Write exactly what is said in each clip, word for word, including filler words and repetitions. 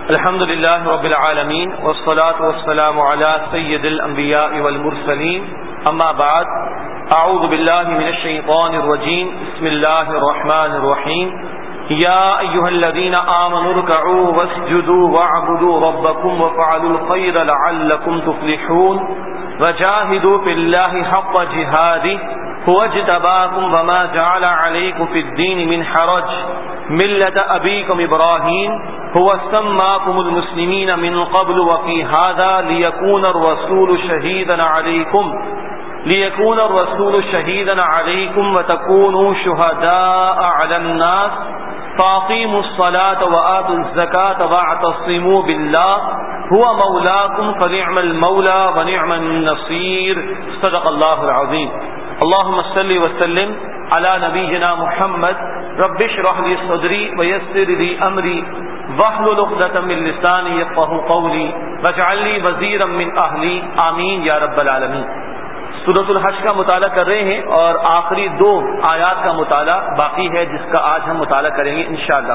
الحمد لله رب العالمين والصلاة والسلام على سيد الأنبياء والمرسلين أما بعد أعوذ بالله من الشيطان الرجيم بسم الله الرحمن الرحيم يا أيها الذين آمنوا اركعوا واسجدوا واعبدوا ربكم وافعلوا الخير لعلكم تفلحون وجاهدوا في الله حق جهاده هو اجتباكم وما جعل عليكم في الدين من حرج ملة أبيكم إبراهيم هو سماكم المسلمين من قبل وفي هذا ليكون الرسول شهيدا عليكم ليكون الرسول شهيدا عليكم وتكونوا شهداء على الناس فاقيموا الصلاة وآتوا الزكاة واعتصموا بالله هو مولاكم فنعم المولى ونعم النصير صدق الله العظيم. اللهم صل وسلم على نبينا محمد رب اشرح لي صدري ويسر لي امري واحلل عقدة من لساني يفقهوا قولي واجعل لي وزيرا من اهلي آمین یا رب العالمین. سورۃ الحج کا مطالعہ کر رہے ہیں اور آخری دو آیات کا مطالعہ باقی ہے جس کا آج ہم مطالعہ کریں گے انشاءاللہ.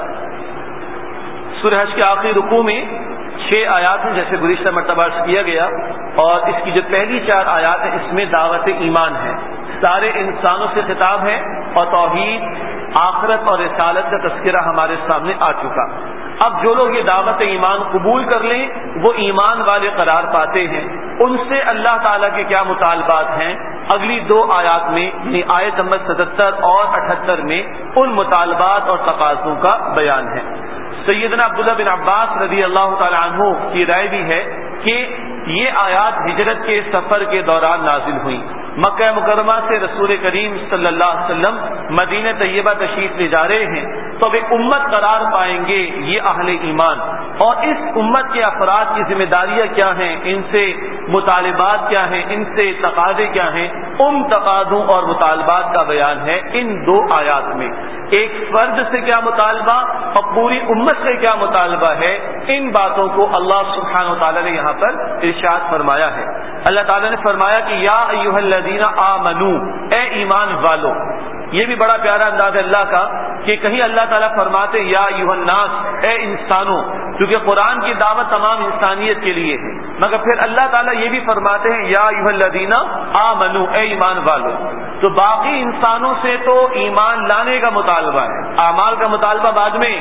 سورہ حج کے آخری رکوع میں چھ آیات ہیں جیسے گزشتہ مرتبہ عرض کیا گیا، اور اس کی جو پہلی چار آیات ہیں اس میں دعوت ایمان ہے، سارے انسانوں سے خطاب ہے اور توحید، آخرت اور رسالت کا تذکرہ ہمارے سامنے آ چکا. اب جو لوگ یہ دعوت ایمان قبول کر لیں وہ ایمان والے قرار پاتے ہیں. ان سے اللہ تعالیٰ کے کیا مطالبات ہیں اگلی دو آیات میں، یعنی آیت نمبر ستہتر اور اٹھہتر میں ان مطالبات اور تقاضوں کا بیان ہے. سیدنا عبداللہ بن عباس رضی اللہ تعالیٰ عنہ کی رائے بھی ہے کہ یہ آیات ہجرت کے سفر کے دوران نازل ہوئی. مکہ مکرمہ سے رسول کریم صلی اللہ علیہ وسلم مدینہ طیبہ تشریف لے جا رہے ہیں تو اب ایک امت قرار پائیں گے یہ اہل ایمان، اور اس امت کے افراد کی ذمہ داریاں کیا ہیں، ان سے مطالبات کیا ہیں، ان سے تقاضے کیا ہیں، ان تقاضوں اور مطالبات کا بیان ہے ان دو آیات میں. ایک فرد سے کیا مطالبہ اور پوری امت سے کیا مطالبہ ہے، ان باتوں کو اللہ سبحانہ و تعالیٰ نے یہاں پر ارشاد فرمایا ہے. اللہ تعالیٰ نے فرمایا کہ یا ایھا الذین آمنو، اے ایمان والو. یہ بھی بڑا پیارا انداز ہے اللہ کا کہ کہیں اللہ تعالیٰ فرماتے یا ایھا الناس، اے انسانوں، کیونکہ قرآن کی دعوت تمام انسانیت کے لیے ہے، مگر پھر اللہ تعالیٰ یہ بھی فرماتے ہیں یا ایھا الذین آمنو، اے ایمان والو. تو باقی انسانوں سے تو ایمان لانے کا مطالبہ ہے، اعمال کا مطالبہ بعد میں،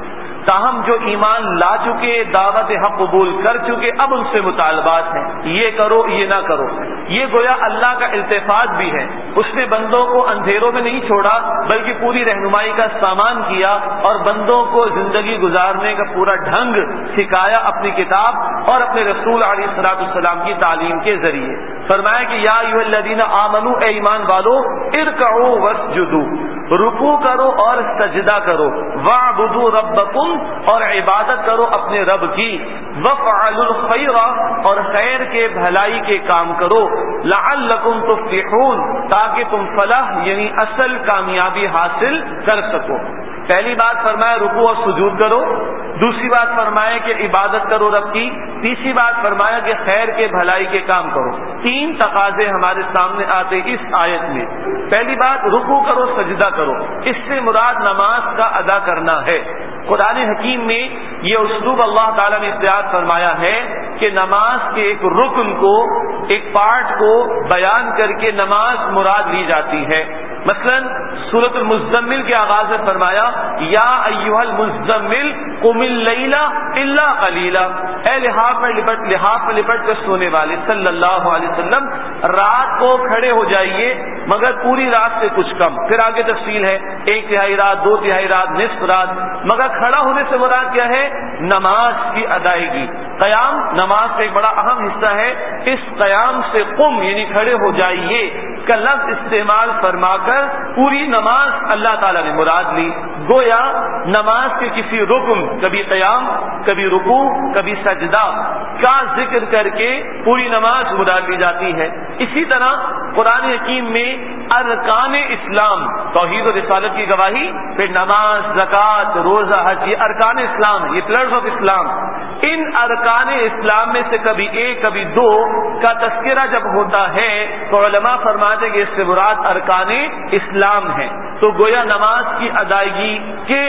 تاہم جو ایمان لا چکے، دعوت حق قبول کر چکے، اب ان سے مطالبات ہیں، یہ کرو یہ نہ کرو. یہ گویا اللہ کا التفات بھی ہے، اس نے بندوں کو اندھیروں میں نہیں چھوڑا بلکہ پوری رہنمائی کا سامان کیا اور بندوں کو زندگی گزارنے کا پورا ڈھنگ سکھایا اپنی کتاب اور اپنے رسول علیہ الصلوۃ والسلام کی تعلیم کے ذریعے. فرمایا کہ یا ایھا الذین آمنو، اے ایمان والو، ارکعوا واسجدوا، رکوع کرو اور سجدہ کرو، واعبدوا ربکم، اور عبادت کرو اپنے رب کی، وافعلوا الخیر، اور خیر کے بھلائی کے کام کرو، لعلکم تفلحون، تاکہ تم فلاح یعنی اصل کامیابی حاصل کر سکو. پہلی بات فرمایا رکوع اور سجود کرو، دوسری بات فرمایا کہ عبادت کرو رب کی، تیسری بات فرمایا کہ خیر کے بھلائی کے کام کرو. تین تقاضے ہمارے سامنے آتے اس آیت میں. پہلی بات رکوع کرو سجدہ کرو، اس سے مراد نماز کا ادا کرنا ہے. قرآن حکیم میں یہ اسلوب اللہ تعالیٰ نے اختیار فرمایا ہے کہ نماز کے ایک رکن کو، ایک پارٹ کو بیان کر کے نماز مراد لی جاتی ہے. مثلا سورۃ المزمل کے آغاز میں فرمایا یا ایھا المزمل قم اللیل الا قلیلا، اے لحاف میں لپٹ لحاف میں لپٹ کر سونے والے صلی اللہ علیہ وسلم، رات کو کھڑے ہو جائیے مگر پوری رات سے کچھ کم. پھر آگے تفصیل ہے، ایک تہائی رات، دو تہائی رات، نصف رات. مگر کھڑا ہونے سے مراد کیا ہے؟ نماز کی ادائیگی. قیام نماز کا ایک بڑا اہم حصہ ہے. اس قیام سے قم یعنی کھڑے ہو جائیے کا لفظ استعمال فرما کر پوری نماز اللہ تعالیٰ نے مراد لی. گویا نماز کے کسی رکن، کبھی قیام، کبھی رکوع، کبھی سجدہ کا ذکر کر کے پوری نماز مراد لی جاتی ہے. اسی طرح قرآن حکیم میں ارکان اسلام، توحید و رسالت کی گواہی، پھر نماز، زکوٰۃ، روزہ، حج، یہ ارکان اسلام، یہ پلرز آف اسلام. ان ارکان اسلام میں سے کبھی ایک کبھی دو کا تذکرہ جب ہوتا ہے تو علماء فرماتے ہیں کہ اس سے مراد ارکان اسلام ہے. تو گویا نماز کی ادائیگی کے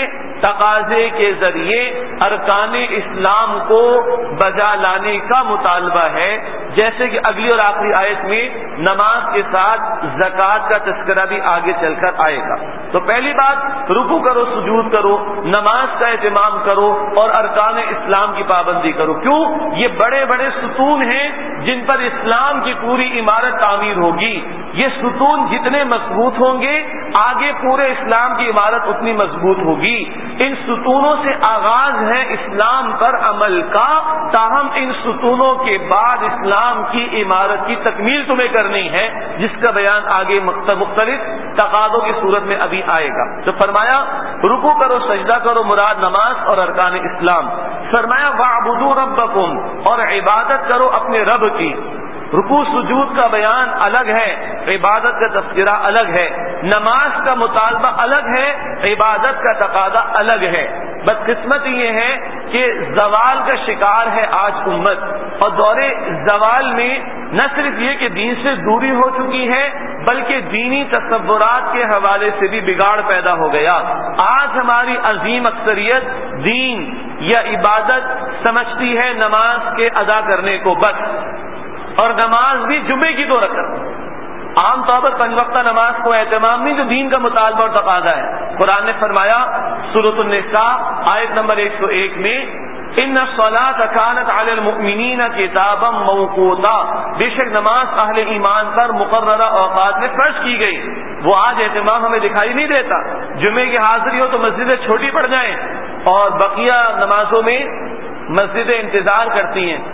تقاضے کے ذریعے ارکان اسلام کو بجا لانے کا مطالبہ ہے، جیسے کہ اگلی اور آخری آیت میں نماز کے ساتھ زکوٰۃ کا تذکرہ بھی آگے چل کر آئے گا۔ تو پہلی بات، رکوع کرو، سجود کرو، نماز کا اہتمام کرو اور ارکان اسلام کی پابندی کرو۔ کیوں؟ یہ بڑے بڑے ستون ہیں جن پر اسلام کی پوری عمارت تعمیر ہوگی۔ یہ ستون جتنے مضبوط ہوں گے آگے پورے اسلام کی عمارت اتنی مضبوط ہوگی۔ ان ستونوں سے آغاز ہے اسلام پر عمل کا، تاہم ان ستونوں کے بعد اسلام کی عمارت کی تکمیل تمہیں کرنی ہے، جس کا بیان آگے مختلف تقاضوں کی صورت میں ابھی آئے گا۔ تو فرمایا رکوع کرو، سجدہ کرو، مراد نماز اور ارکان اسلام۔ فرمایا وَاعْبُدُوا رَبَّكُمْ، اور عبادت کرو اپنے رب کی۔ رکوع سجود کا بیان الگ ہے، عبادت کا تذکرہ الگ ہے، نماز کا مطالبہ الگ ہے، عبادت کا تقاضا الگ ہے۔ بدقسمت یہ ہے کہ زوال کا شکار ہے آج امت، اور دور زوال میں نہ صرف یہ کہ دین سے دوری ہو چکی ہے بلکہ دینی تصورات کے حوالے سے بھی بگاڑ پیدا ہو گیا۔ آج ہماری عظیم اکثریت دین یا عبادت سمجھتی ہے نماز کے ادا کرنے کو بس، اور نماز بھی جمعے کی دو رکعت۔ عام طور پر پنج وقتہ نماز کو اہتمام نہیں جو دین کا مطالبہ اور تقاضا ہے۔ قرآن نے فرمایا سورۃ النساء آیت نمبر ایک سو ایک میں ان الصلاۃ کانت علی المؤمنین کتابا موقوتا، بے شک نماز اہل ایمان پر مقررہ اوقات میں فرض کی گئی۔ وہ آج اہتمام ہمیں دکھائی نہیں دیتا۔ جمعے کی حاضری ہو تو مسجدیں چھوٹی پڑ جائیں اور بقیہ نمازوں میں مسجدیں انتظار کرتی ہیں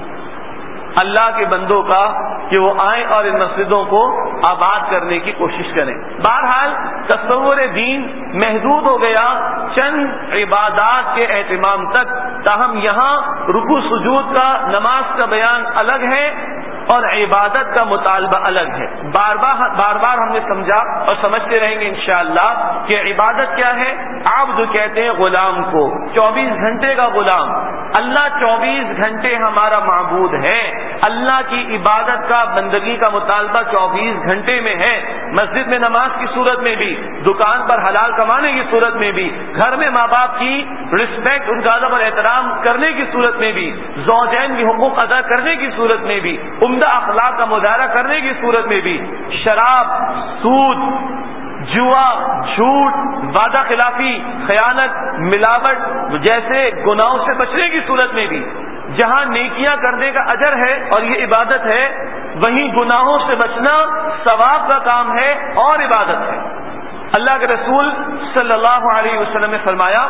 اللہ کے بندوں کا کہ وہ آئیں اور ان مسجدوں کو آباد کرنے کی کوشش کریں۔ بہرحال تصور دین محدود ہو گیا چند عبادات کے اہتمام تک، تاہم یہاں رکوع سجود کا، نماز کا بیان الگ ہے اور عبادت کا مطالبہ الگ ہے۔ بار بار بار بار ہم نے سمجھا اور سمجھتے رہیں گے انشاءاللہ کہ عبادت کیا ہے۔ عبد کہتے ہیں غلام کو، چوبیس گھنٹے کا غلام۔ اللہ چوبیس گھنٹے ہمارا معبود ہے۔ اللہ کی عبادت کا، بندگی کا مطالبہ چوبیس گھنٹے میں ہے، مسجد میں نماز کی صورت میں بھی، دکان پر حلال کمانے کی صورت میں بھی، گھر میں ماں باپ کی رسپیکٹ، ان کا ادب اور احترام کرنے کی صورت میں بھی، زوجین کی حقوق ادا کرنے کی صورت میں بھی، عمدہ اخلاق کا مظاہرہ کرنے کی صورت میں بھی، شراب، سود، جوا، جھوٹ، وعدہ خلافی، خیانت، ملاوٹ جیسے گناہوں سے بچنے کی صورت میں بھی، جہاں نیکیاں کرنے کا اجر ہے اور یہ عبادت ہے، وہیں گناہوں سے بچنا ثواب کا کام ہے اور عبادت ہے۔ اللہ کے رسول صلی اللہ علیہ وسلم نے فرمایا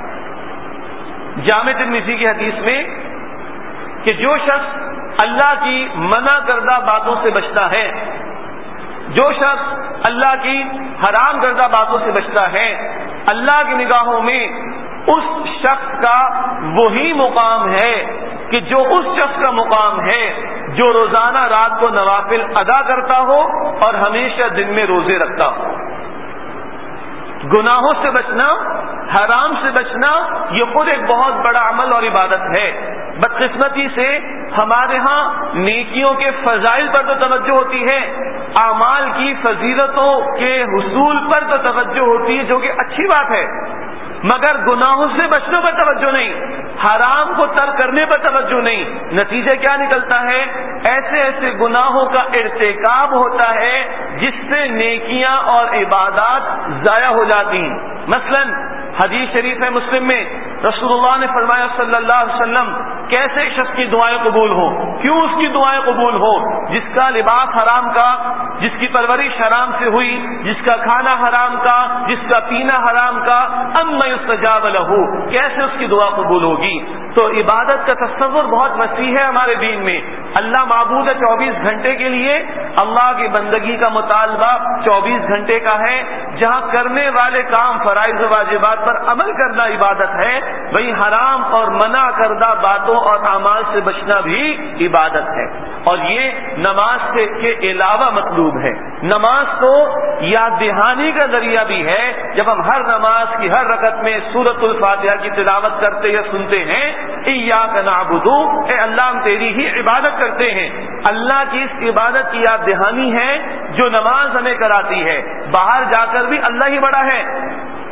جامع ترمذی کی حدیث میں کہ جو شخص اللہ کی منع کردہ باتوں سے بچتا ہے، جو شخص اللہ کی حرام کردہ باتوں سے بچتا ہے، اللہ کی نگاہوں میں اس شخص کا وہی مقام ہے کہ جو اس شخص کا مقام ہے جو روزانہ رات کو نوافل ادا کرتا ہو اور ہمیشہ دن میں روزے رکھتا ہو۔ گناہوں سے بچنا، حرام سے بچنا، یہ خود ایک بہت بڑا عمل اور عبادت ہے۔ بدقسمتی سے ہمارے ہاں نیکیوں کے فضائل پر تو توجہ ہوتی ہے، اعمال کی فضیلتوں کے حصول پر تو توجہ ہوتی ہے، جو کہ اچھی بات ہے، مگر گناہوں سے بچنے پر توجہ نہیں، حرام کو ترک کرنے پر توجہ نہیں۔ نتیجہ کیا نکلتا ہے؟ ایسے ایسے گناہوں کا ارتکاب ہوتا ہے جس سے نیکیاں اور عبادات ضائع ہو جاتی ہیں۔ مثلا حدیث شریف ہے مسلم میں، رسول اللہ نے فرمایا صلی اللہ علیہ وسلم کیسے ایک شخص کی دعائیں قبول ہو، کیوں اس کی دعائیں قبول ہو؟ جس کا لباس حرام کا، جس کی پرورش حرام سے ہوئی، جس کا کھانا حرام کا، جس کا پینا حرام کا، اما یستجاب لہ، کیسے اس کی دعا قبول ہوگی؟ تو عبادت کا تصور بہت وسیع ہے ہمارے دین میں۔ اللہ معبود ہے چوبیس گھنٹے کے لیے، اللہ کی بندگی کا مطالبہ چوبیس گھنٹے کا ہے، جہاں کرنے والے کام فرائض و واجبات پر عمل کرنا عبادت ہے، وہی حرام اور منع کردہ باتوں اور اعمال سے بچنا بھی عبادت ہے، اور یہ نماز سے کے علاوہ مطلوب ہے۔ نماز تو یاد دہانی کا ذریعہ بھی ہے۔ جب ہم ہر نماز کی ہر رکعت میں سورۃ الفاتحہ کی تلاوت کرتے یا سنتے ہیں، ایاک نعبد، اے اللہ ہم تیری ہی عبادت کرتے ہیں، اللہ کی اس عبادت کی یاد دہانی ہے جو نماز ہمیں کراتی ہے۔ باہر جا کر بھی اللہ ہی بڑا ہے،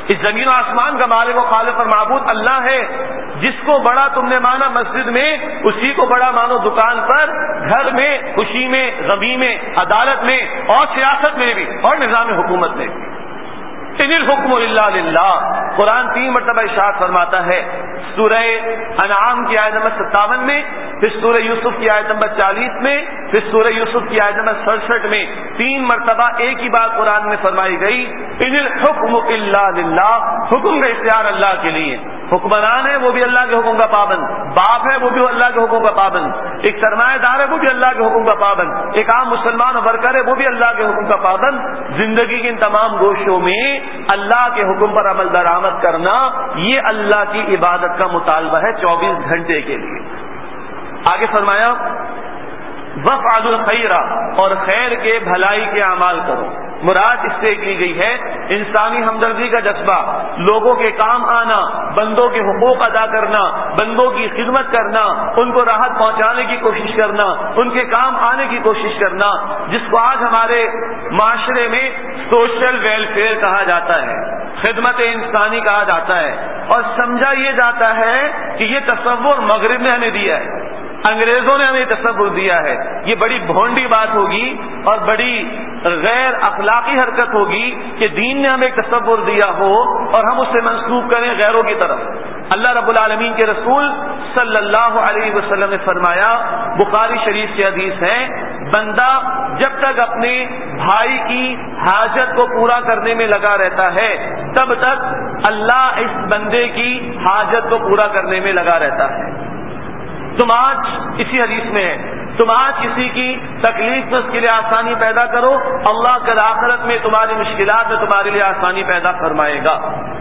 اس زمین و آسمان کا مالک و خالق اور معبود اللہ ہے. جس کو بڑا تم نے مانا مسجد میں، اسی کو بڑا مانو دکان پر، گھر میں، خوشی میں، غمی میں، عدالت میں اور سیاست میں بھی اور نظام حکومت میں بھی. ان الحکم الا للہ. قرآن تین مرتبہ ارشاد فرماتا ہے سورہ انعام کی آیت نمبر ستاون میں، پھر سورہ یوسف کی آیت نمبر چالیس میں، پھر سورہ یوسف کی آیت نمبر سڑسٹھ میں. تین مرتبہ ایک ہی بات قرآن میں فرمائی گئی، ان الحکم الا للہ. حکم کا اختیار اللہ کے لیے. حکمران ہے وہ بھی اللہ کے حکم کا پابند، باپ ہے وہ بھی اللہ کے حکم کا پابند، ایک سرمایہ دار ہے وہ بھی اللہ کے حکم کا پابند، ایک عام مسلمان اور ورکر ہے وہ بھی اللہ کے حکم کا پابند. زندگی کے ان تمام گوشوں میں اللہ کے حکم پر عمل درآمد کرنا، یہ اللہ کی عبادت کا مطالبہ ہے چوبیس گھنٹے کے لیے. آگے فرمایا وَافْعَلُوا الْخَيْرَ، اور خیر کے بھلائی کے اعمال کرو. مراد اس سے کی گئی ہے انسانی ہمدردی کا جذبہ، لوگوں کے کام آنا، بندوں کے حقوق ادا کرنا، بندوں کی خدمت کرنا، ان کو راحت پہنچانے کی کوشش کرنا، ان کے کام آنے کی کوشش کرنا، جس کو آج ہمارے معاشرے میں سوشل ویلفیئر کہا جاتا ہے، خدمت انسانی کہا جاتا ہے. اور سمجھا یہ جاتا ہے کہ یہ تصور مغرب نے ہمیں دیا ہے، انگریزوں نے ہمیں تصور دیا ہے. یہ بڑی بھونڈی بات ہوگی اور بڑی غیر اخلاقی حرکت ہوگی کہ دین نے ہمیں ایک تصور دیا ہو اور ہم اسے منسوخ کریں غیروں کی طرف. اللہ رب العالمین کے رسول صلی اللہ علیہ وسلم نے فرمایا، بخاری شریف کی حدیث ہے، بندہ جب تک اپنے بھائی کی حاجت کو پورا کرنے میں لگا رہتا ہے تب تک اللہ اس بندے کی حاجت کو پورا کرنے میں لگا رہتا ہے. تم آج اسی حدیث میں ہے، تم آج کسی کی تکلیف میں اس کے لیے آسانی پیدا کرو، اللہ کل آخرت میں تمہاری مشکلات میں تمہارے لیے آسانی پیدا فرمائے گا.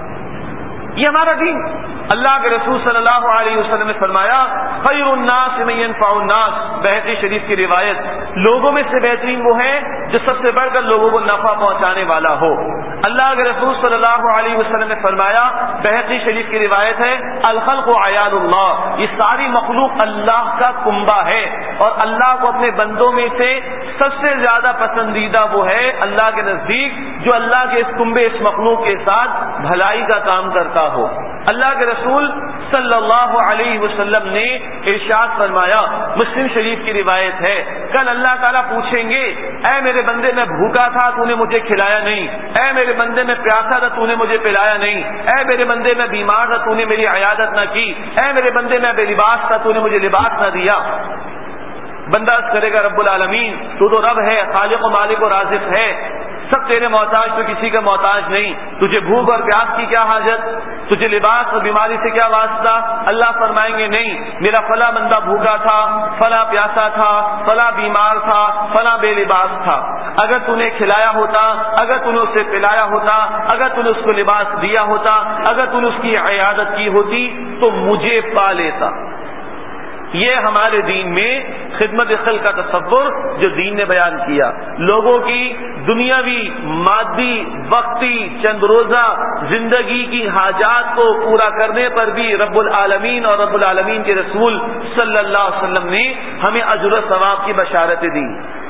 یہ ہمارا دین. اللہ کے رسول صلی اللہ علیہ وسلم نے فرمایا خیر الناس من ينفع الناس، بہقی شریف کی روایت، لوگوں میں سے بہترین وہ ہے جو سب سے بڑھ کر لوگوں کو نفع پہنچانے والا ہو. اللہ کے رسول صلی اللہ علیہ وسلم نے فرمایا، بہقی شریف کی روایت ہے، الخلق عیال اللہ، یہ ساری مخلوق اللہ کا کنبہ ہے اور اللہ کو اپنے بندوں میں سے سب سے زیادہ پسندیدہ وہ ہے اللہ کے نزدیک جو اللہ کے اس کنبے اس مخلوق کے ساتھ بھلائی کا کام کرتا ہو. اللہ کے رسول صلی اللہ علیہ وسلم نے ارشاد فرمایا، مسلم شریف کی روایت ہے، کل اللہ تعالیٰ پوچھیں گے، اے میرے بندے میں بھوکا تھا تو نے مجھے کھلایا نہیں، اے میرے بندے میں پیاسا تھا تو نے مجھے پلایا نہیں، اے میرے بندے میں بیمار تھا تو نے میری عیادت نہ کی، اے میرے بندے میں بے لباس تھا تو نے مجھے لباس نہ دیا. بندہ عرض کرے گا، رب العالمین تو تو رب ہے، خالق و مالک و رازق ہے، سب تیرے محتاج، تو کسی کا محتاج نہیں، تجھے بھوک اور پیاس کی کیا حاجت، تجھے لباس اور بیماری سے کیا واسطہ. اللہ فرمائیں گے نہیں، میرا فلاں بندہ بھوکا تھا، فلاں پیاسا تھا، فلاں بیمار تھا، فلاں بے لباس تھا، اگر تو نے کھلایا ہوتا، اگر تو نے اسے پلایا ہوتا، اگر تو نے اس کو لباس دیا ہوتا، اگر تو نے اس کی عیادت کی ہوتی تو مجھے پا لیتا. یہ ہمارے دین میں خدمت خلق کا تصور جو دین نے بیان کیا. لوگوں کی دنیاوی، مادی، وقتی، چند روزہ زندگی کی حاجات کو پورا کرنے پر بھی رب العالمین اور رب العالمین کے رسول صلی اللہ علیہ وسلم نے ہمیں اجر و ثواب کی بشارتیں دی.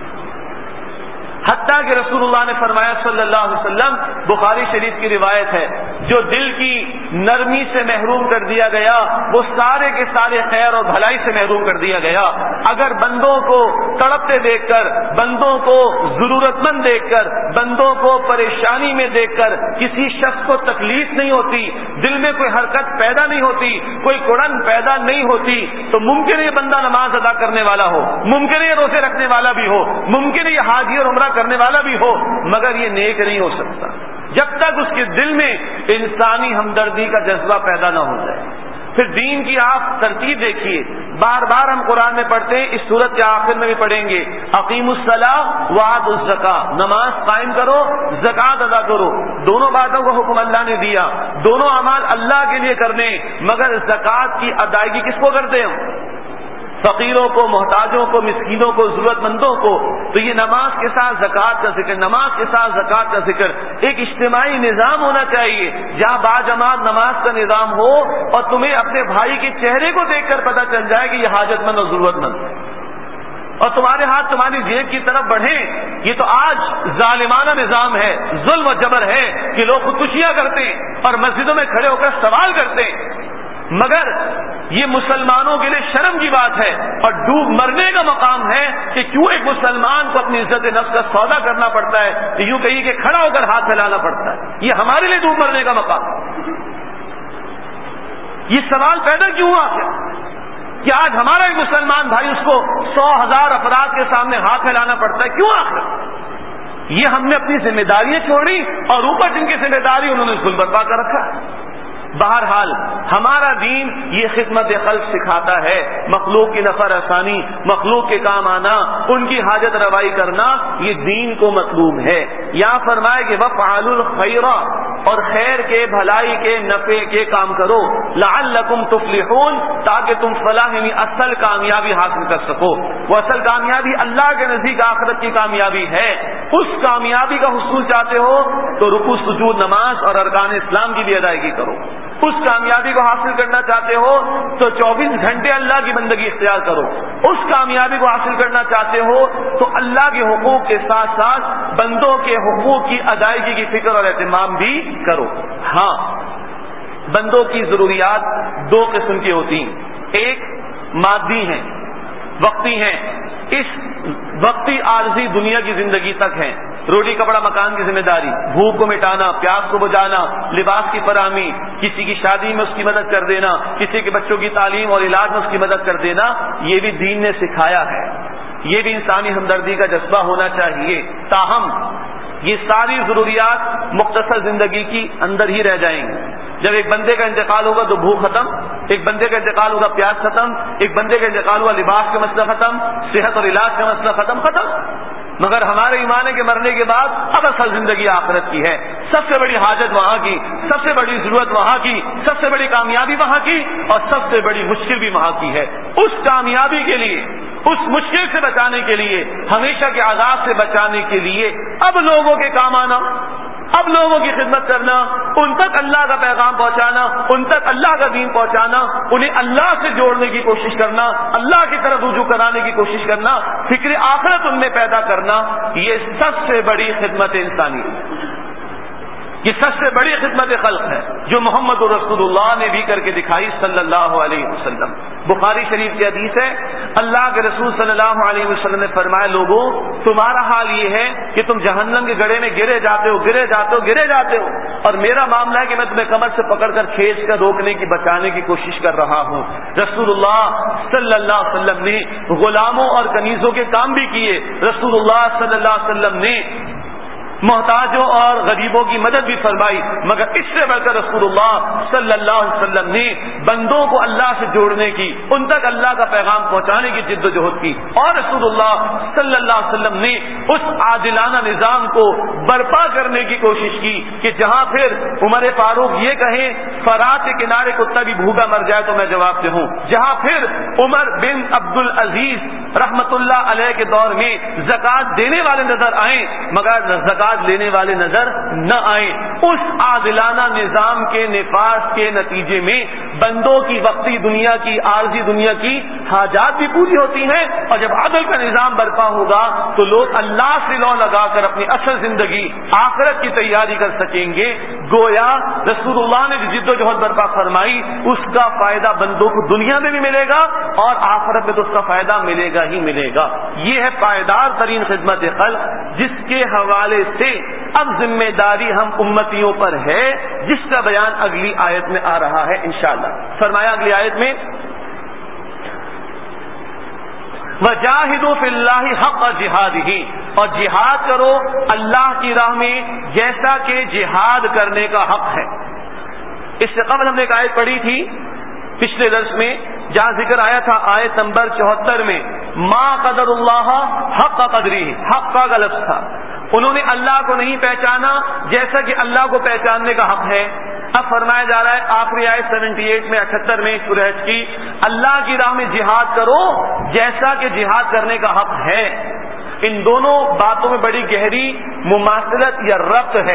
حتیٰ کہ رسول اللہ نے فرمایا صلی اللہ علیہ وسلم، بخاری شریف کی روایت ہے، جو دل کی نرمی سے محروم کر دیا گیا وہ سارے کے سارے خیر اور بھلائی سے محروم کر دیا گیا. اگر بندوں کو تڑپتے دیکھ کر، بندوں کو ضرورت مند دیکھ کر، بندوں کو پریشانی میں دیکھ کر کسی شخص کو تکلیف نہیں ہوتی، دل میں کوئی حرکت پیدا نہیں ہوتی، کوئی کڑن پیدا نہیں ہوتی، تو ممکن ہے یہ بندہ نماز ادا کرنے والا ہو، ممکن ہے یہ روزے رکھنے والا بھی ہو، ممکن ہے یہ حاجی اور عمرہ کرنے والا بھی ہو، مگر یہ نیک نہیں ہو سکتا جب تک اس کے دل میں انسانی ہمدردی کا جذبہ پیدا نہ ہو جائے. پھر دین کی آپ ترتیب دیکھیے، بار بار ہم قرآن میں پڑھتے ہیں، اس سورت کے آخر میں بھی پڑھیں گے، اقیم الصلاۃ وآتوا الزکاۃ، نماز قائم کرو، زکوٰۃ ادا کرو. دونوں باتوں کا حکم اللہ نے دیا، دونوں اعمال اللہ کے لیے کرنے، مگر زکوٰۃ کی ادائیگی کس کو کرتے ہیں؟ فقیروں کو، محتاجوں کو، مسکینوں کو، ضرورت مندوں کو. تو یہ نماز کے ساتھ زکوٰۃ کا ذکر، نماز کے ساتھ زکوٰۃ کا ذکر، ایک اجتماعی نظام ہونا چاہیے جہاں باجماعت نماز کا نظام ہو اور تمہیں اپنے بھائی کے چہرے کو دیکھ کر پتہ چل جائے کہ یہ حاجت مند اور ضرورت مند ہے. اور تمہارے ہاتھ تمہاری جیب کی طرف بڑھیں، یہ تو آج ظالمانہ نظام ہے، ظلم و جبر ہے کہ لوگ خودکشیاں کرتے ہیں اور مسجدوں میں کھڑے ہو کر سوال کرتے ہیں، مگر یہ مسلمانوں کے لیے شرم کی بات ہے اور ڈوب مرنے کا مقام ہے کہ کیوں ایک مسلمان کو اپنی عزت نفس کا سودا کرنا پڑتا ہے، یوں کہیے کہ کھڑا ہو کر ہاتھ پھیلانا پڑتا ہے، یہ ہمارے لیے ڈوب مرنے کا مقام ہے۔ یہ سوال پیدا کیوں ہوا کہ آج ہمارا ایک مسلمان بھائی اس کو سو ہزار افراد کے سامنے ہاتھ پھیلانا پڑتا ہے، کیوں آخر؟ یہ ہم نے اپنی ذمہ داریاں چھوڑی اور اوپر جن کی ذمہ داری انہوں نے ظلم برپا کر رکھا ہے۔ بہرحال ہمارا دین یہ خدمت خلق سکھاتا ہے، مخلوق کی نفع رسانی، مخلوق کے کام آنا، ان کی حاجت روائی کرنا، یہ دین کو مطلوب ہے۔ یہاں فرمائے کہ وَفْعَلُوا الْخَيْرَ، اور خیر کے، بھلائی کے، نفع کے کام کرو، لَعَلَّكُمْ تُفْلِحُونَ، تاکہ تم فلاح یعنی اصل کامیابی حاصل کر سکو۔ وہ اصل کامیابی اللہ کے نزدیک آخرت کی کامیابی ہے۔ اس کامیابی کا حصول چاہتے ہو تو رکوع سجود نماز اور ارکان اسلام کی بھی ادائیگی کرو۔ اس کامیابی کو حاصل کرنا چاہتے ہو تو چوبیس گھنٹے اللہ کی بندگی اختیار کرو۔ اس کامیابی کو حاصل کرنا چاہتے ہو تو اللہ کے حقوق کے ساتھ ساتھ بندوں کے حقوق کی ادائیگی کی فکر اور اہتمام بھی کرو۔ ہاں، بندوں کی ضروریات دو قسم کی ہوتی ہیں، ایک مادی ہیں، وقتی ہیں، اس وقتی عارضی دنیا کی زندگی تک ہیں، روٹی کپڑا مکان کی ذمہ داری، بھوک کو مٹانا، پیاس کو بجھانا، لباس کی فراہمی، کسی کی شادی میں اس کی مدد کر دینا، کسی کے بچوں کی تعلیم اور علاج میں اس کی مدد کر دینا، یہ بھی دین نے سکھایا ہے، یہ بھی انسانی ہمدردی کا جذبہ ہونا چاہیے۔ تاہم یہ ساری ضروریات مختصر زندگی کی اندر ہی رہ جائیں گی۔ جب ایک بندے کا انتقال ہوگا تو بھوک ختم، ایک بندے کا انتقال ہوگا پیاس ختم، ایک بندے کا انتقال ہوا لباس کا مسئلہ ختم، صحت اور علاج کا مسئلہ ختم ختم مگر ہمارے ایمان ہے کہ مرنے کے بعد اب اصل زندگی آخرت کی ہے، سب سے بڑی حاجت وہاں کی، سب سے بڑی ضرورت وہاں کی، سب سے بڑی کامیابی وہاں کی، اور سب سے بڑی مشکل بھی وہاں کی ہے۔ اس کامیابی کے لیے، اس مشکل سے بچانے کے لیے، ہمیشہ کے عذاب سے بچانے کے لیے اب لوگوں کے کام آنا، اب لوگوں کی خدمت کرنا، ان تک اللہ کا پیغام پہنچانا، ان تک اللہ کا دین پہنچانا، انہیں اللہ سے جوڑنے کی کوشش کرنا، اللہ کی طرف رجوع کرانے کی کوشش کرنا، فکر آخرت ان میں پیدا کرنا، یہ سب سے بڑی خدمت انسانی ہے، یہ سب سے بڑی خدمت خلق ہے جو محمد رسول اللہ نے بھی کر کے دکھائی صلی اللہ علیہ وسلم۔ بخاری شریف کی حدیث ہے، اللہ کے رسول صلی اللہ علیہ وسلم نے فرمایا، لوگوں تمہارا حال یہ ہے کہ تم جہنم کے گڑھے میں گرے جاتے ہو گرے جاتے ہو گرے جاتے ہو اور میرا معاملہ ہے کہ میں تمہیں کمر سے پکڑ کر کھینچ کر روکنے کی، بچانے کی کوشش کر رہا ہوں۔ رسول اللہ صلی اللہ علیہ وسلم نے غلاموں اور کنیزوں کے کام بھی کیے، رسول اللہ صلی اللہ علیہ وسلم نے محتاجوں اور غریبوں کی مدد بھی فرمائی، مگر اس سے بڑھ کر رسول اللہ صلی اللہ علیہ وسلم نے بندوں کو اللہ سے جوڑنے کی، ان تک اللہ کا پیغام پہنچانے کی جد و جہد کی، اور رسول اللہ صلی اللہ علیہ وسلم نے اس عادلانہ نظام کو برپا کرنے کی کوشش کی کہ جہاں پھر عمر فاروق یہ کہیں فرات کے کنارے کتا بھی بھوکا مر جائے تو میں جواب دے ہوں، جہاں پھر عمر بن عبد العزیز رحمت اللہ علیہ کے دور میں زکوٰۃ دینے والے نظر آئیں مگر زکوٰۃ لینے والے نظر نہ آئیں، اس عادلانہ نظام کے نفاذ کے نتیجے میں بندوں کی وقتی دنیا کی، عارضی دنیا کی حاجات بھی پوری ہوتی ہیں، اور جب عدل کا نظام برپا ہوگا تو لوگ اللہ سے لو لگا کر اپنی اصل زندگی آخرت کی تیاری کر سکیں گے۔ گویا رسول اللہ نے جو جد و جہد برپا فرمائی اس کا فائدہ بندوں کو دنیا میں بھی ملے گا اور آخرت میں تو اس کا فائدہ ملے گا ہی ملے گا۔ یہ ہے پائیدار ترین خدمت خلق، جس کے حوالے سے اب ذمہ داری ہم امتیوں پر ہے، جس کا بیان اگلی آیت میں آ رہا ہے انشاءاللہ۔ فرمایا اگلی آیت میں، وَجَاهِدُوا فِي اللَّهِ حَقَّ جِهَادِهِ، اور جہاد کرو اللہ کی راہ میں جیسا کہ جہاد کرنے کا حق ہے۔ اس سے قبل ہم نے ایک آیت پڑھی تھی پچھلے درس میں جہاں ذکر آیا تھا آیت نمبر چوہتر میں، ما قدر اللہ حق قدری، حق کا لفظ تھا، انہوں نے اللہ کو نہیں پہچانا جیسا کہ اللہ کو پہچاننے کا حق ہے۔ اب فرمایا جا رہا ہے آخری آیت اٹھہتر میں اٹھہتر میں سورہ حج کی، اللہ کی راہ میں جہاد کرو جیسا کہ جہاد کرنے کا حق ہے۔ ان دونوں باتوں میں بڑی گہری مماثلت یا ربط ہے۔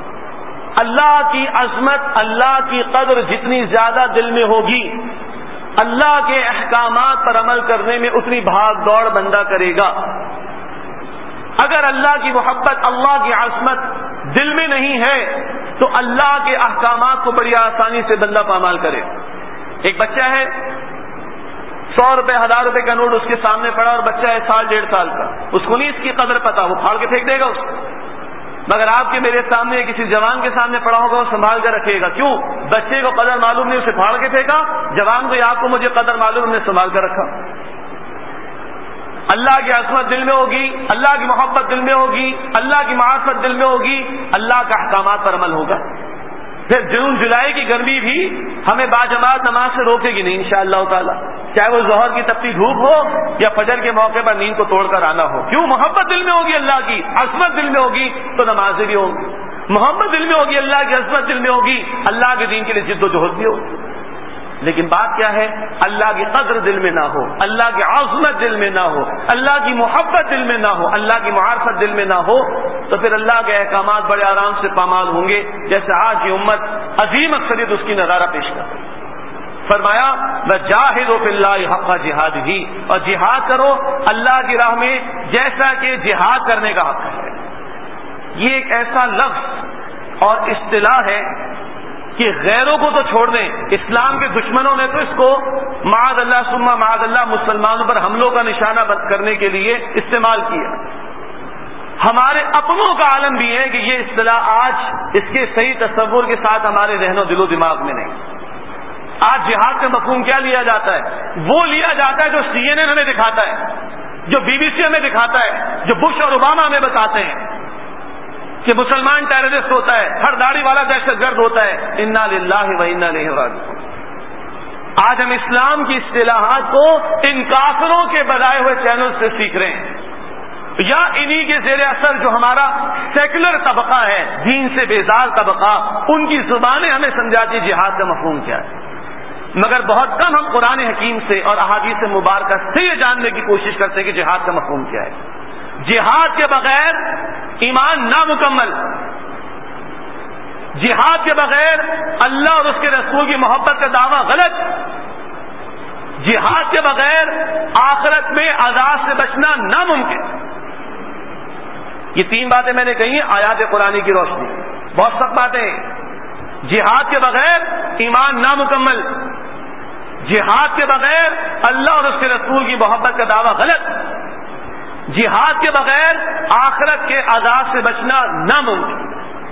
اللہ کی عظمت، اللہ کی قدر جتنی زیادہ دل میں ہوگی اللہ کے احکامات پر عمل کرنے میں اتنی بھاگ دوڑ بندہ کرے گا. اگر اللہ کی محبت، اللہ کی عظمت دل میں نہیں ہے تو اللہ کے احکامات کو بڑی آسانی سے بندہ پامال کرے. ایک بچہ ہے، سو روپے ہزار روپے کا نوٹ اس کے سامنے پڑا اور بچہ ہے سال ڈیڑھ سال کا، اس کو نہیں اس کی قدر پتا، وہ پھاڑ کے پھینک دے گا اس کو. مگر آپ کے میرے سامنے کسی جوان کے سامنے پڑا ہوگا، وہ سنبھال کر رکھے گا. کیوں؟ بچے کو قدر معلوم نہیں، اسے پھاڑ کے پھینکا. جوان کو، آپ کو مجھے قدر معلوم، نے سنبھال کر رکھا. اللہ کی عظمت دل میں ہوگی، اللہ کی محبت دل میں ہوگی، اللہ کی معرفت دل میں ہوگی، اللہ کے احکامات پر عمل ہوگا. پھر جون جولائی کی گرمی بھی ہمیں باجماعت نماز سے روکے گی نہیں انشاءاللہ تعالی، چاہے وہ ظہر کی تپتی دھوپ ہو یا فجر کے موقع پر نیند کو توڑ کر آنا ہو. کیوں؟ محبت دل میں ہوگی، اللہ کی عظمت دل میں ہوگی تو نمازیں بھی ہوں گی. محبت دل میں ہوگی، اللہ کی عظمت دل میں ہوگی، اللہ کے دین کے لیے جد و جہد بھی ہوگی. لیکن بات کیا ہے؟ اللہ کی قدر دل میں نہ ہو، اللہ کی عظمت دل میں نہ ہو، اللہ کی محبت دل میں نہ ہو، اللہ کی معرفت دل میں نہ ہو، تو پھر اللہ کے احکامات بڑے آرام سے پامال ہوں گے. جیسے آج کی امت عظیم اکثریت اس کی نظارہ پیش کرتی. فرمایا وَجَاهِدُوا فِي اللَّهِ حَقَّ جِهَادِهِ، اور جہاد کرو اللہ کی راہ میں جیسا کہ جہاد کرنے کا حق ہے. یہ ایک ایسا لفظ اور اصطلاح ہے کہ غیروں کو تو چھوڑ دیں، اسلام کے دشمنوں نے تو اس کو معاذ اللہ ثم معاذ اللہ مسلمانوں پر حملوں کا نشانہ کرنے کے لیے استعمال کیا. ہمارے اپنوں کا عالم بھی ہے کہ یہ اصطلاح آج اس کے صحیح تصور کے ساتھ ہمارے ذہن و دل و دماغ میں نہیں. آج جہاد کا مفہوم کیا لیا جاتا ہے؟ وہ لیا جاتا ہے جو سی این این ہمیں دکھاتا ہے، جو بی بی سی ہمیں دکھاتا ہے، جو بش اور اوباما ہمیں بتاتے ہیں کہ مسلمان ٹیررسٹ ہوتا ہے، ہر داڑھی والا دہشت گرد ہوتا ہے. انا للہ و انا الیہ راجعون. آج ہم اسلام کی اصطلاحات کو ان کافروں کے بنائے ہوئے چینل سے سیکھ رہے ہیں، یا انہی کے زیر اثر جو ہمارا سیکولر طبقہ ہے، دین سے بیزار طبقہ، ان کی زبانیں ہمیں سمجھاتی جہاد کا مفہوم کیا ہے. مگر بہت کم ہم قرآن حکیم سے اور احادیث مبارکہ سے یہ جاننے کی کوشش کرتے ہیں کہ جہاد کا مفہوم کیا ہے. جہاد کے بغیر ایمان نامکمل، جہاد کے بغیر اللہ اور اس کے رسول کی محبت کا دعویٰ غلط، جہاد کے بغیر آخرت میں عذاب سے بچنا ناممکن. یہ تین باتیں میں نے کہی ہیں آیات قرآنی کی روشنی. بہت سخت باتیں. جہاد کے بغیر ایمان نامکمل، جہاد کے بغیر اللہ اور اس کے رسول کی محبت کا دعویٰ غلط، جہاد کے بغیر آخرت کے عذاب سے بچنا ناممکن.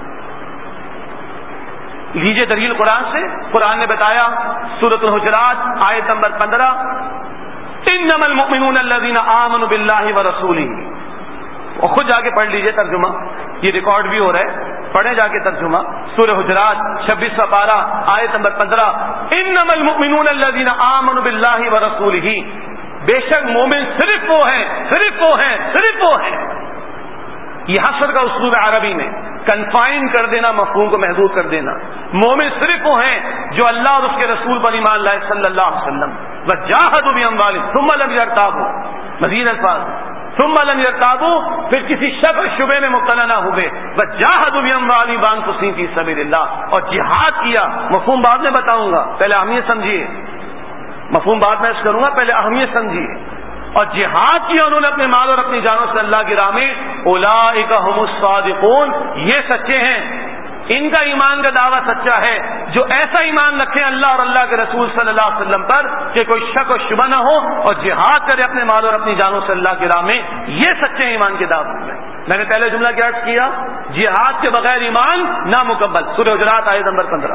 لیجیے دلیل قرآن سے. قرآن نے بتایا سورۃ الحجرات آیت نمبر پندرہ، انما المؤمنون الذین آمنوا باللہ ورسولہ. اور خود جا کے پڑھ لیجیے ترجمہ، یہ ریکارڈ بھی ہو رہا ہے، پڑھیں جا کے ترجمہ. سورہ حجرات چھبیسواں پارہ آیت نمبر پندرہ، انما المؤمنون الذین آمنوا باللہ ورسولہ. بے شک مومن صرف وہ ہیں، صرف وہ ہیں، صرف وہ ہیں. یہ حصر کا اسلوب عربی میں کنفائن کر دینا، مفہوم کو محدود کر دینا. مومن صرف وہ ہیں جو اللہ اور اس کے رسول پر ایمان لائے صلی اللہ علیہ وسلم. وجاہدوا باموالہم ثم لم یرتابوا. مزید الفاظ ثم لم یرتابوا، پھر کسی شک و شبے میں مبتلا نہ ہوئے. وجاہدوا باموالہم وانفسہم فی سبیل اللہ. اور جہاد کیا. مفہوم بعد میں بتاؤں گا، پہلے اہمیت سمجھیے. مفہوم بعد میں عرض کروں گا، پہلے اہمیت سمجھیے. اور جہاد کیا انہوں نے اپنے مال اور اپنی جانوں سے اللہ کی راہ میں. اولئک هم الصادقون، یہ سچے ہیں. ان کا ایمان کا دعویٰ سچا ہے جو ایسا ایمان رکھیں اللہ اور اللہ کے رسول صلی اللہ علیہ وسلم پر کہ کوئی شک و شبہ نہ ہو، اور جہاد کرے اپنے مال اور اپنی جانوں سے اللہ کی راہ میں. یہ سچے ایمان کے دعوے میں. میں نے پہلے جملہ کیا عرض کیا؟ جہاد کے بغیر ایمان نامکمل. سورہ حجرات آیت نمبر پندرہ.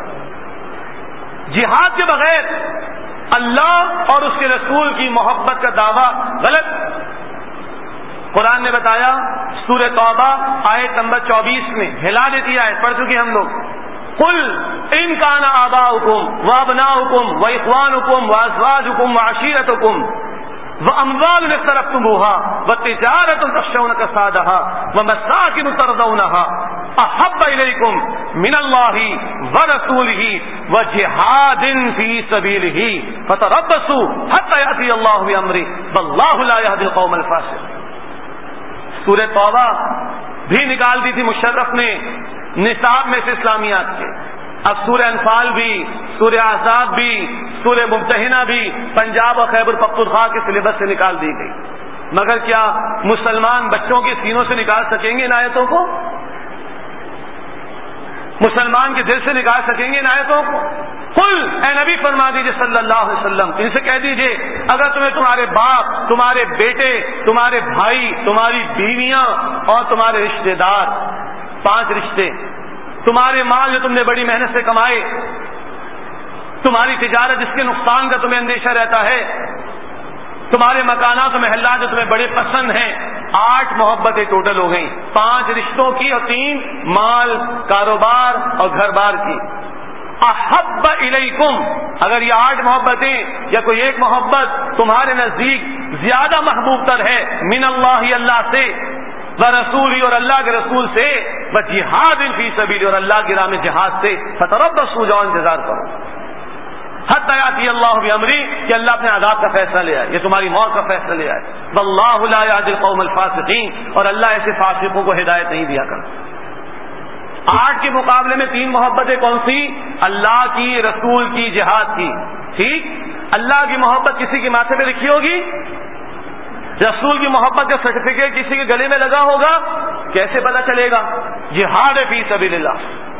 جہاد کے بغیر اللہ اور اس کے رسول کی محبت کا دعویٰ غلط. قرآن نے بتایا سورہ توبہ آیت نمبر چوبیس میں، ہلا دیتی آیت پڑھ چکے ہم لوگ. قل ان کان آباؤکم وابناؤکم واخوانکم وازواجکم وعشیرتکم واموال اقترفتموها وتجارۃ تخشون کسادها ومساکن ترضونها احب الیکم من اللہ ورسولہ وجہاد فی سبیلہ فتربصوا حتی یأتی اللہ بامرہ واللہ لا یہدی القوم الفاسقین. سورہ توبہ بھی نکال دی تھی مشرف نے نصاب میں سے اسلامیات کے. اب سورہ انفال بھی، سورہ احزاب بھی، سورہ ممتحنہ بھی پنجاب اور خیبر پختونخوا کے سلیبس سے نکال دی گئی، مگر کیا مسلمان بچوں کے سینوں سے نکال سکیں گے ان آیتوں کو؟ مسلمان کے دل سے نکال سکیں گے ان آیتوں کو؟ قل، اے نبی فرما دیجئے صلی اللہ علیہ وسلم، ان سے کہہ دیجئے اگر تمہیں تمہارے باپ، تمہارے بیٹے، تمہارے بھائی، تمہاری بیویاں اور تمہارے رشتے دار، پانچ رشتے، تمہارے مال جو تم نے بڑی محنت سے کمائے، تمہاری تجارت جس کے نقصان کا تمہیں اندیشہ رہتا ہے، تمہارے مکانات و محلات جو تمہیں بڑے پسند ہیں، آٹھ محبتیں ٹوٹل ہو گئیں، پانچ رشتوں کی اور تین مال، کاروبار اور گھر بار کی۔ احب الیکم، اگر یہ آٹھ محبتیں یا کوئی ایک محبت تمہارے نزدیک زیادہ محبوب تر ہے من اللہ، اللہ سے، ورسولی اور اللہ کے رسول سے، وجہاد فی سبیل اور اللہ کی راہ میں جہاد سے، فتربصوا، جاؤ انتظار کرو، حتی یاتی اللہ بامری، کہ اللہ اپنے عذاب کا فیصلہ لے آئے، یہ تمہاری موت کا فیصلہ لے آئے۔ واللہ لا یہدی القوم الفاسقین، اور اللہ ایسے فاسقوں کو ہدایت نہیں دیا کرتا۔ آٹھ کے مقابلے میں تین محبتیں کون سی؟ اللہ کی، رسول کی، جہاد کی، ٹھیک؟ اللہ کی محبت کسی کے ماتھے پہ لکھی ہوگی، رسول کی محبت کا سرٹیفکیٹ کسی کے گلے میں لگا ہوگا، کیسے پتہ چلے گا؟ جہاد فی سبیل اللہ،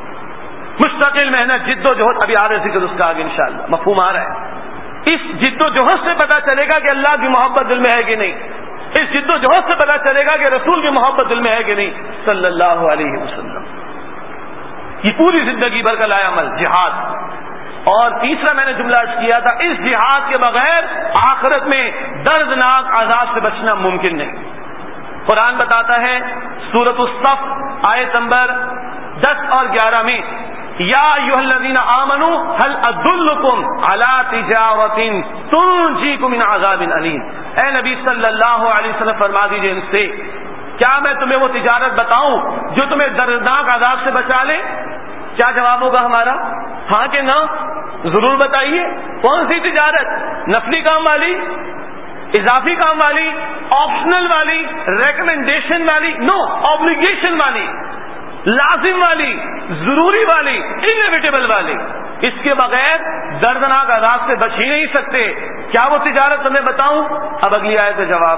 مستقل محنت، جد و جہد، ابھی آ رہے ذکر اس کا آگے انشاءاللہ، مفہوم آ رہا ہے۔ اس جد و جہد سے پتہ چلے گا کہ اللہ کی محبت دل میں ہے کہ نہیں، اس جد و جہد سے پتہ چلے گا کہ رسول کی محبت دل میں ہے کہ نہیں صلی اللہ علیہ وسلم۔ یہ پوری زندگی بھر کا لایا عمل جہاد۔ اور تیسرا میں نے جملہ عرض کیا تھا، اس جہاد کے بغیر آخرت میں دردناک عذاب سے بچنا ممکن نہیں۔ قرآن بتاتا ہے سورۃ الصف آیت نمبر دس اور گیارہ میں، یا ایھا الذین آمنوا هل ادلکم علی تجارۃ تنجیکم من عذاب الیم، اے نبی صلی اللہ علیہ وسلم فرما دیجیے ان سے، کیا میں تمہیں وہ تجارت بتاؤں جو تمہیں دردناک عذاب سے بچا لے؟ کیا جواب ہوگا ہمارا؟ ہاں کہ نہ؟ ضرور بتائیے، کون سی تجارت؟ نفلی کام والی، اضافی کام والی، آپشنل والی، ریکمنڈیشن والی؟ نو، آبلیگیشن والی، لازم والی، ضروری والی، انیویٹیبل والی۔ اس کے بغیر دردناک عذاب سے بچ ہی نہیں سکتے۔ کیا وہ تجارت تمہیں بتاؤں؟ اب اگلی آیت کا جواب،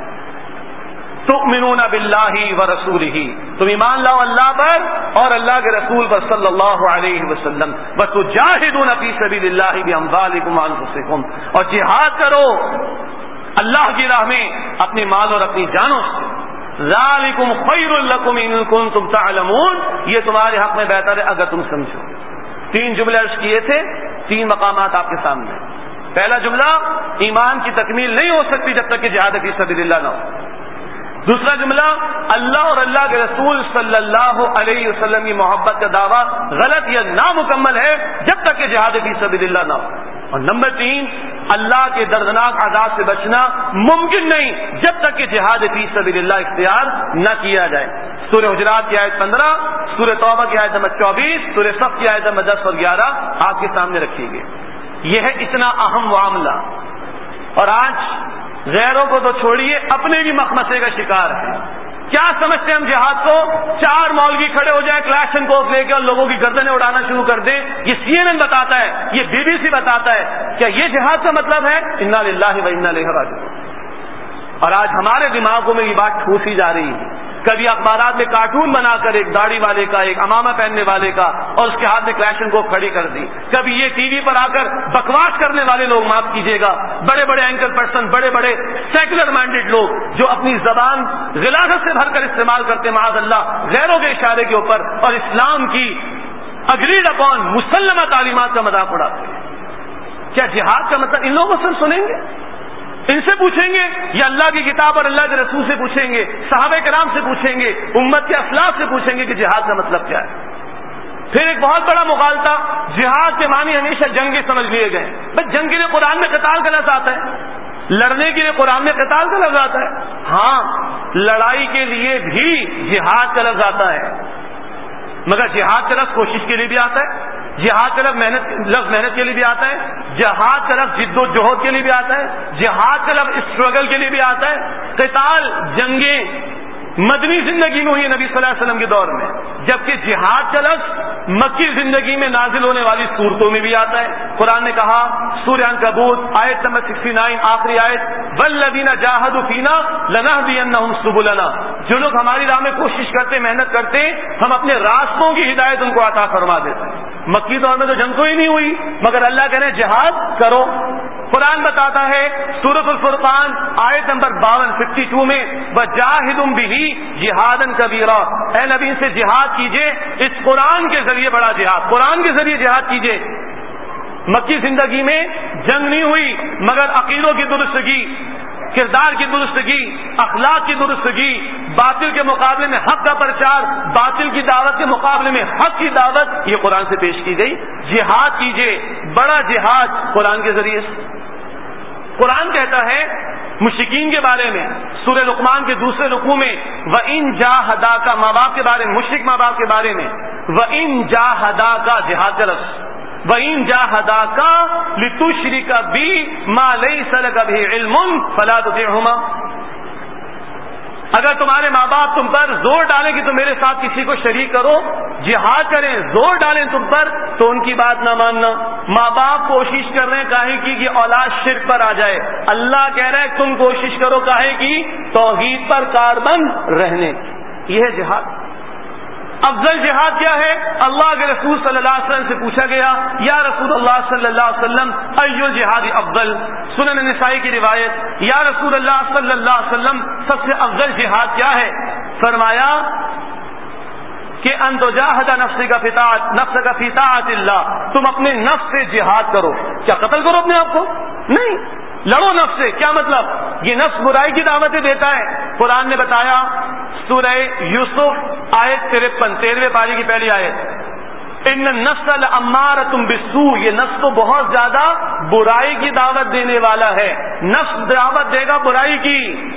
تؤمنون باللہ ورسولہ، تم ایمان لاؤ اللہ پر اور اللہ کے رسول پر صلی اللہ علیہ وسلم، وتجاہدون فی سبیل اللہ باموالکم وانفسکم، اور جہاد کرو اللہ کی راہ میں اپنے مال اور اپنی جانوں سے، ذالکم خیر لکم ان کنتم تعلمون، یہ تمہارے حق میں بہتر ہے اگر تم سمجھو۔ تین جملے عرض کیے تھے، تین مقامات آپ کے سامنے۔ پہلا جملہ، ایمان کی تکمیل نہیں ہو سکتی جب تک کہ جہاد فی سبیل اللہ نہ ہو۔ دوسرا جملہ، اللہ اور اللہ کے رسول صلی اللہ علیہ وسلم کی محبت کا دعویٰ غلط یا نامکمل ہے جب تک کہ جہاد فی سبیل اللہ نہ ہو۔ اور نمبر تین، اللہ کے دردناک عذاب سے بچنا ممکن نہیں جب تک کہ جہاد فی سبیل اللہ اختیار نہ کیا جائے۔ سورہ حجرات کی آیت پندرہ، سورہ توبہ کی آیت نمبر چوبیس، سورہ صف کی آیت نمبر دس اور گیارہ آپ کے سامنے رکھی گئی۔ یہ ہے اتنا اہم معاملہ، اور آج غیروں کو تو چھوڑیے، اپنے بھی مخمسے کا شکار ہے۔ کیا سمجھتے ہیں ہم جہاد کو؟ چار مولوی کھڑے ہو جائیں کلاش اینڈ کوف لے کے اور لوگوں کی گردنیں اڑانا شروع کر دیں، یہ سی این این بتاتا ہے، یہ بی بی سی بتاتا ہے، کیا یہ جہاد کا مطلب ہے؟ انا للہ و انا الیہ راجعون۔ اور آج ہمارے دماغوں میں یہ بات ٹھوسی جا رہی ہے۔ کبھی اخبارات میں کارٹون بنا کر ایک داڑھی والے کا، ایک امامہ پہننے والے کا، اور اس کے ہاتھ میں کلیشن کو کھڑی کر دی۔ کبھی یہ ٹی وی پر آ کر بکواس کرنے والے لوگ، معاف کیجیے گا، بڑے بڑے اینکر پرسن، بڑے بڑے سیکولر مائنڈیڈ لوگ جو اپنی زبان غلاظت سے بھر کر استعمال کرتے ہیں معاذ اللہ غیروں کے اشارے کے اوپر، اور اسلام کی اگریڈ اپون مسلمہ تعلیمات کا مذاق اڑاتے ہیں۔ کیا جہاد کا مطلب ان لوگوں سے سنیں گے؟ ان سے پوچھیں گے یا اللہ کی کتاب اور اللہ کے رسول سے پوچھیں گے، صحابہ کرام سے پوچھیں گے، امت کے اسلاف سے پوچھیں گے کہ جہاد کا مطلب کیا ہے؟ پھر ایک بہت بڑا مغالطہ، جہاد کے معنی ہمیشہ جنگ کے سمجھ لیے گئے۔ بس جنگ کے لیے قرآن میں قتال کا لفظ آتا ہے، لڑنے کے لیے قرآن میں قتال کا لفظ آتا ہے، ہاں لڑائی کے لیے بھی جہاد کا لفظ آتا ہے، مگر جہاد کا لفظ کوشش کے لیے بھی آتا ہے، جہاد کا لفظ محنت لفظ محنت کے لیے بھی آتا ہے، جہاد کا لفظ جد و جہد کے لیے بھی آتا ہے، جہاد کا لفظ اسٹرگل کے لیے بھی آتا ہے۔ قتال، جنگیں مدنی زندگی میں ہوئی نبی صلی اللہ علیہ وسلم کے دور میں، جبکہ جہاد کا لفظ مکی زندگی میں نازل ہونے والی صورتوں میں بھی آتا ہے۔ قرآن نے کہا سورہ عنکبوت آیت نمبر انسٹھ آخری آیت، والذین جاہدوا فینا لنہدینہم سبلنا، جو لوگ ہماری راہ میں کوشش کرتے محنت کرتے ہم اپنے راستوں کی ہدایت ان کو عطا فرما دیتے ہیں۔ مکی دور میں تو جنگ کوئی نہیں ہوئی، مگر اللہ کہہ رہے ہیں جہاد کرو۔ قرآن بتاتا ہے سورۃ الفرقان آیت نمبر باون ففٹی ٹو میں، وجاہدوا بہ جہادا کبیرا، اے نبی سے جہاد کیجئے اس قرآن کے ذریعے، بڑا جہاد قرآن کے ذریعے جہاد کیجئے۔ مکی زندگی میں جنگ نہیں ہوئی، مگر عقیدوں کی درستگی، کردار کی درستگی، اخلاق کی درستگی، باطل کے مقابلے میں حق کا پرچار، باطل کی دعوت کے مقابلے میں حق کی دعوت، یہ قرآن سے پیش کی گئی۔ جہاد کیجئے، بڑا جہاد قرآن کے ذریعے سے۔ قرآن کہتا ہے مشرکین کے بارے میں سورہ لقمان کے دوسرے رکوع میں، وَإِن جَاهَدَاكَ، ماں باپ کے بارے میں، مشرک ماں باپ کے بارے میں، وَإِن جَاهَدَاكَ، جہاد کا لفظ، وَإِن جَاهَدَاكَ لِتُشْرِكَ بِي مَا لَيْسَ لَكَ بِهِ عِلْمٌ فَلَا تُطِعْهُمَا، اگر تمہارے ماں باپ تم پر زور ڈالیں کہ تم میرے ساتھ کسی کو شریک کرو، جہاد کریں، زور ڈالیں تم پر، تو ان کی بات نہ ماننا۔ ماں باپ کوشش کر رہے ہیں کاہے کی کہ اولاد شرک پر آ جائے، اللہ کہہ رہا ہے تم کوشش کرو کاہے کی، توحید پر کاربند رہنے، یہ ہے جہاد۔ افضل جہاد کیا ہے؟ اللہ کے رسول صلی اللہ علیہ وسلم سے پوچھا گیا، یا رسول اللہ صلی اللہ علیہ وسلم ای الجہاد افضل، سنن نسائی کی روایت، یا رسول اللہ صلی اللہ علیہ وسلم سب سے افضل جہاد کیا ہے؟ فرمایا کہ ان تجاہد نفسک فی طاعت نفسک فی طاعت اللہ، تم اپنے نفس سے جہاد کرو، کیا قتل کرو اپنے آپ کو؟ نہیں، لڑو نفس سے۔ کیا مطلب؟ یہ نفس برائی کی دعوتیں دیتا ہے۔ قرآن نے بتایا سورہ یوسف آیت ترپن، تیرہویں پاری کی پہلی آیت، ان النفس لامارۃ بالسوء، یہ نفس تو بہت زیادہ برائی کی دعوت دینے والا ہے، نفس دعوت دے گا برائی کی۔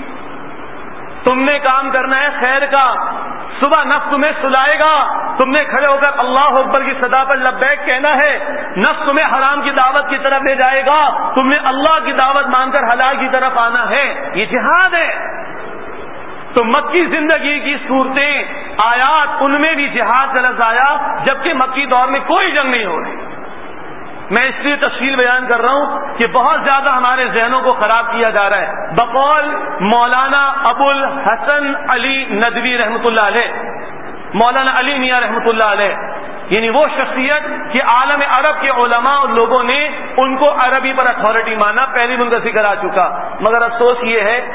تم نے کام کرنا ہے خیر کا، صبح نفس تمہیں سلائے گا، تم نے کھڑے ہو کر اللہ اکبر کی صدا پر لبیک کہنا ہے، نفس تمہیں حرام کی دعوت کی طرف لے جائے گا، تم نے اللہ کی دعوت مان کر حلال کی طرف آنا ہے، یہ جہاد ہے۔ تو مکی زندگی کی صورتیں، آیات، ان میں بھی جہاد کا لفظ آیا، جبکہ مکی دور میں کوئی جنگ نہیں ہو رہی۔ میں اس لیے تفصیل بیان کر رہا ہوں کہ بہت زیادہ ہمارے ذہنوں کو خراب کیا جا رہا ہے۔ بقول مولانا ابو الحسن علی ندوی رحمۃ اللہ علیہ، مولانا علی میاں رحمۃ اللہ علیہ، یعنی وہ شخصیت کہ عالم عرب کے علماء اور لوگوں نے ان کو عربی پر اتھارٹی مانا، پہلے بھی ان کا ذکر آ چکا، مگر افسوس یہ ہے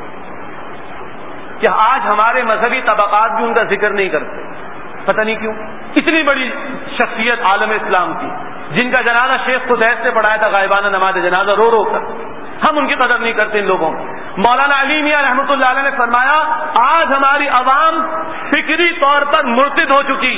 کہ آج ہمارے مذہبی طبقات بھی ان کا ذکر نہیں کرتے، پتہ نہیں کیوں۔ اتنی بڑی شخصیت عالم اسلام کی، جن کا جنازہ شیخ خدیس سے پڑھایا تھا غائبانہ نماز جنازہ رو رو کر، ہم ان کی قدر نہیں کرتے ان لوگوں۔ مولانا علی میاں رحمۃ اللہ علیہ نے فرمایا آج ہماری عوام فکری طور پر مرتد ہو چکی۔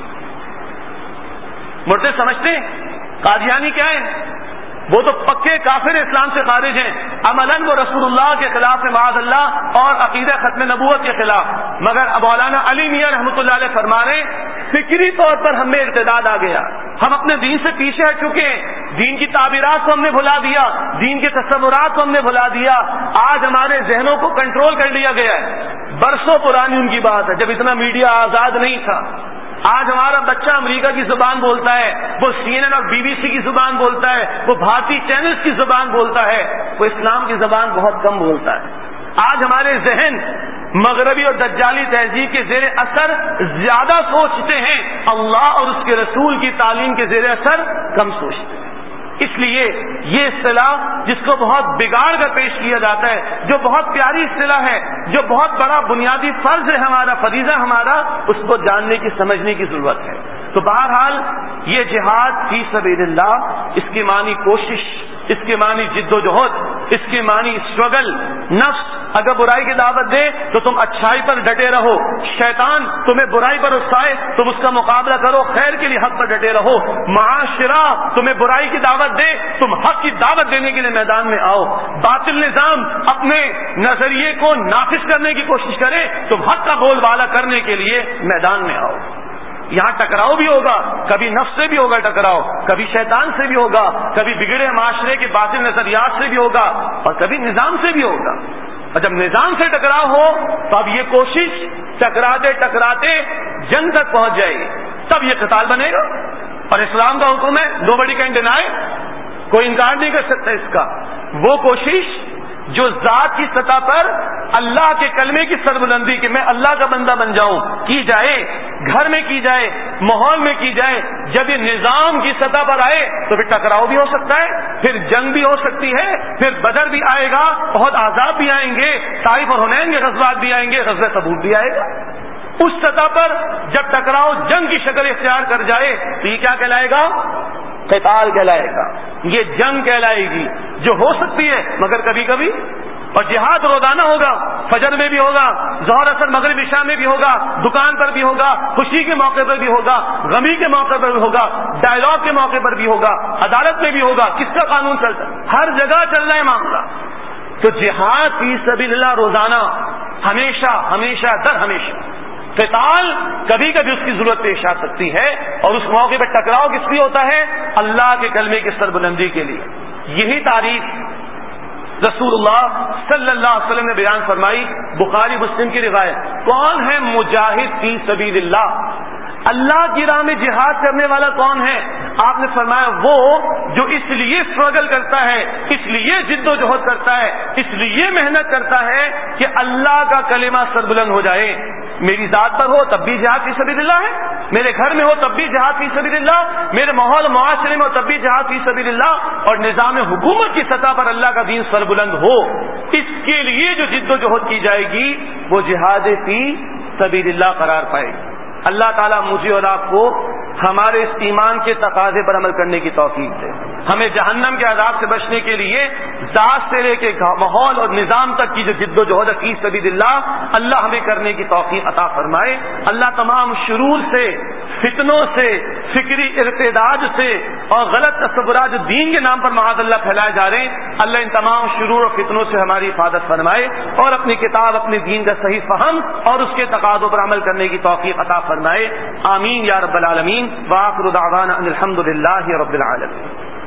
مرتد سمجھتے ہیں قادیانی کیا ہے؟ وہ تو پکے کافر اسلام سے خارج ہیں، عملاً وہ رسول اللہ کے خلاف معاذ اللہ اور عقیدہ ختم نبوت کے خلاف، مگر مولانا علی میاں رحمۃ اللہ علیہ فرما رہے فکری طور پر ہمیں ارتداد آ گیا، ہم اپنے دین سے پیچھے ہٹ چکے ہیں، دین کی تعبیرات کو ہم نے بھلا دیا، دین کے تصورات کو ہم نے بھلا دیا، آج ہمارے ذہنوں کو کنٹرول کر لیا گیا ہے۔ برسوں پرانی ان کی بات ہے، جب اتنا میڈیا آزاد نہیں تھا۔ آج ہمارا بچہ امریکہ کی زبان بولتا ہے، وہ سی این این اور بی بی سی کی زبان بولتا ہے، وہ بھارتی چینلز کی زبان بولتا ہے، وہ اسلام کی زبان بہت کم بولتا ہے۔ آج ہمارے ذہن مغربی اور دجالی تہذیب کے زیر اثر زیادہ سوچتے ہیں، اللہ اور اس کے رسول کی تعلیم کے زیر اثر کم سوچتے ہیں۔ اس لیے یہ اصطلاح جس کو بہت بگاڑ کر پیش کیا جاتا ہے، جو بہت پیاری اصطلاح ہے، جو بہت بڑا بنیادی فرض ہے ہمارا، فریضہ ہمارا، اس کو جاننے کی سمجھنے کی ضرورت ہے۔ تو بہرحال یہ جہاد فی سبیل اللہ، اس کی معنی کوشش، اس کے معنی جد و جہد، اس کے معنی اسٹرگل۔ نفس اگر برائی کی دعوت دے تو تم اچھائی پر ڈٹے رہو، شیطان تمہیں برائی پر اکسائے تم اس کا مقابلہ کرو، خیر کے لیے حق پر ڈٹے رہو، معاشرہ تمہیں برائی کی دعوت دے تم حق کی دعوت دینے کے لیے میدان میں آؤ، باطل نظام اپنے نظریے کو نافذ کرنے کی کوشش کرے تم حق کا بول بالا کرنے کے لیے میدان میں آؤ۔ یہاں ٹکراؤ بھی ہوگا، کبھی نفس سے بھی ہوگا ٹکراؤ، کبھی شیطان سے بھی ہوگا، کبھی بگڑے معاشرے کے باطل نظریات سے بھی ہوگا، اور کبھی نظام سے بھی ہوگا۔ اور جب نظام سے ٹکراؤ ہو تو اب یہ کوشش ٹکراتے ٹکراتے جنگ تک پہنچ جائے گی، تب یہ قتال بنے گا۔ اور اسلام کا حکم ہے نو بڈی کین ڈینائی، کوئی انکار نہیں کر سکتا اس کا۔ وہ کوشش جو ذات کی سطح پر اللہ کے کلمے کی سربلندی کہ میں اللہ کا بندہ بن جاؤں کی جائے، گھر میں کی جائے، ماحول میں کی جائے، جب یہ نظام کی سطح پر آئے تو پھر ٹکراؤ بھی ہو سکتا ہے، پھر جنگ بھی ہو سکتی ہے، پھر بدر بھی آئے گا، بہت عذاب بھی آئیں گے، طائف اور حنین کے غزوات بھی آئیں گے، غزوہ تبوک بھی آئے گا۔ اس سطح پر جب ٹکراؤ جنگ کی شکل اختیار کر جائے تو یہ کیا کہلائے گا؟ قتال کہلائے گا، یہ جنگ کہلائے گی، جو ہو سکتی ہے مگر کبھی کبھی۔ اور جہاد روزانہ ہوگا، فجر میں بھی ہوگا، ظہر اثر مغرب عشاء میں بھی ہوگا، دکان پر بھی ہوگا، خوشی کے موقع پر بھی ہوگا، غمی کے موقع پر بھی ہوگا، ڈائلاگ کے موقع پر بھی ہوگا، عدالت میں بھی ہوگا، کس کا قانون چلتا ہے، ہر جگہ چل رہا ہے معاملہ۔ تو جہاد فی سبیل اللہ روزانہ، ہمیشہ ہمیشہ در ہمیشہ۔ قتال کبھی کبھی اس کی ضرورت پیش آ سکتی ہے، اور اس موقع پہ ٹکراؤ کس لیے ہوتا ہے؟ اللہ کے کلمے کی سربلندی کے لیے۔ یہی تعریف رسول اللہ صلی اللہ علیہ وسلم نے بیان فرمائی، بخاری مسلم کی روایت۔ کون ہے مجاہد فی سبیل اللہ؟ اللہ کی راہ میں جہاد کرنے والا کون ہے؟ آپ نے فرمایا وہ جو اس لیے اسٹرگل کرتا ہے، اس لیے جد و جہد کرتا ہے، اس لیے محنت کرتا ہے کہ اللہ کا کلمہ سربلند ہو جائے۔ میری ذات پر ہو تب بھی جہاد فی سبیل اللہ ہے، میرے گھر میں ہو تب بھی جہاد فی سبیل اللہ، میرے ماحول معاشرے میں ہو تب بھی جہاد فی سبیل اللہ، اور نظام حکومت کی سطح پر اللہ کا دین سربلند ہو، اس کے لیے جو جد و جہد کی جائے گی وہ جہاد فی سبیل اللہ قرار پائے گی۔ اللہ تعالیٰ مجھے اور آپ کو ہمارے اس ایمان کے تقاضے پر عمل کرنے کی توفیق دے، ہمیں جہنم کے عذاب سے بچنے کے لیے ذات سے لے کے ماحول اور نظام تک کی جو جد و جہد فی سبیل اللہ اللہ ہمیں کرنے کی توفیق عطا فرمائے۔ اللہ تمام شرور سے، فتنوں سے، فکری ارتداد سے اور غلط تصورات جو دین کے نام پر معاذ اللہ پھیلائے جا رہے ہیں، اللہ ان تمام شرور اور فتنوں سے ہماری حفاظت فرمائے، اور اپنی کتاب، اپنے دین کا صحیح فہم اور اس کے تقاضوں پر عمل کرنے کی توفیق عطا فرمائے۔ آمین یا رب العالمین۔ وآخر دعوانا ان الحمد للہ رب العالمین۔